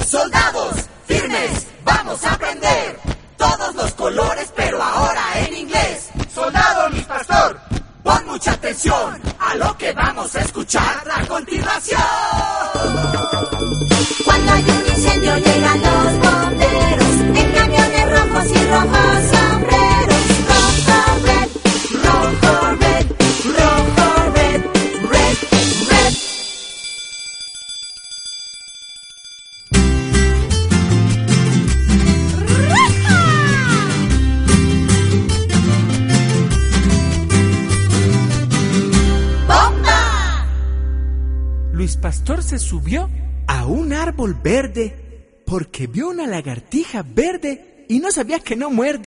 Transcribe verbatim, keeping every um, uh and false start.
Soldados, firmes, vamos a aprender todos los colores, pero ahora en inglés. Soldado Luis Pastor, pon mucha atención a lo que vamos a escuchar a continuación. Cuando hay un incendio llegan los bomberos en camiones rojos y rojos sombreros. Rojo, red, rojo, red, rojo, red, red, red. ¡Bomba! Luis Pastor se subió a un árbol verde porque vio una lagartija verde y no sabía que no muerde.